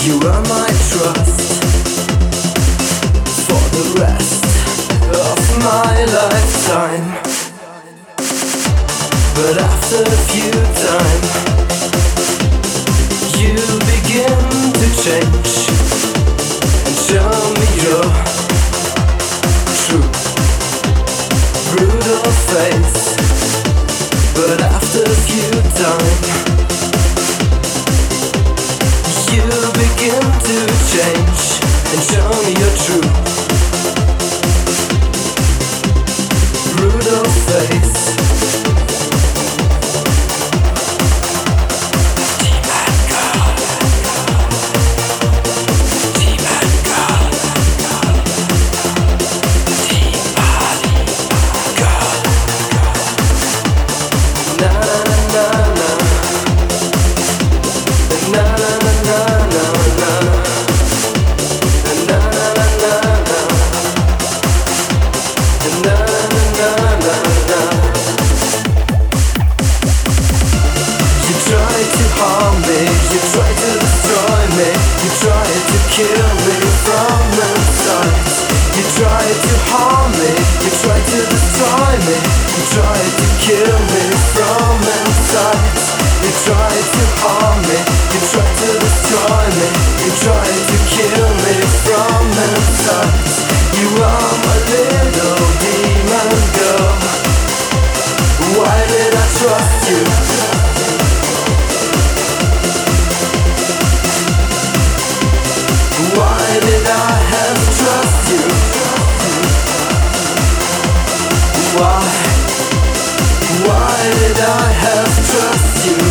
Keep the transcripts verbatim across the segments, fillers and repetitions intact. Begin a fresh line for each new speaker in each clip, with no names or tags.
You earn my trust for the rest of my lifetime. But after a few times, you begin to change and show me your true, brutal face. But after a few times, you begin to change and show me your true, brutal face. You try to destroy me, you try to kill me from inside. You try to harm me, you try to destroy me, you try to kill me from inside. You try to harm me, you try to destroy me, you try to kill me from inside. You are my little demon girl. Why did I trust you? Why did I have to trust you? Why? Why did I have to trust you?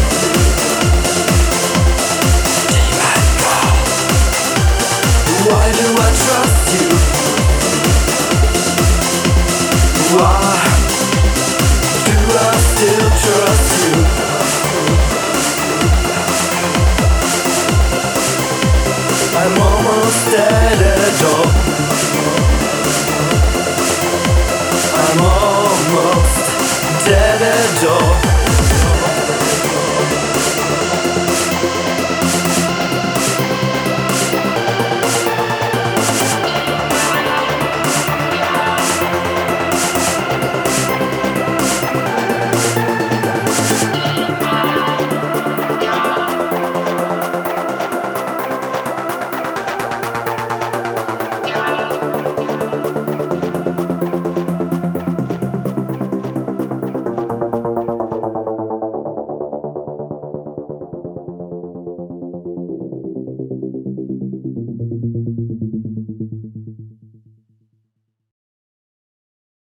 Demon girl. Why do I trust you? Why do I still trust you? I'm almost dead at all. I'm almost dead at all.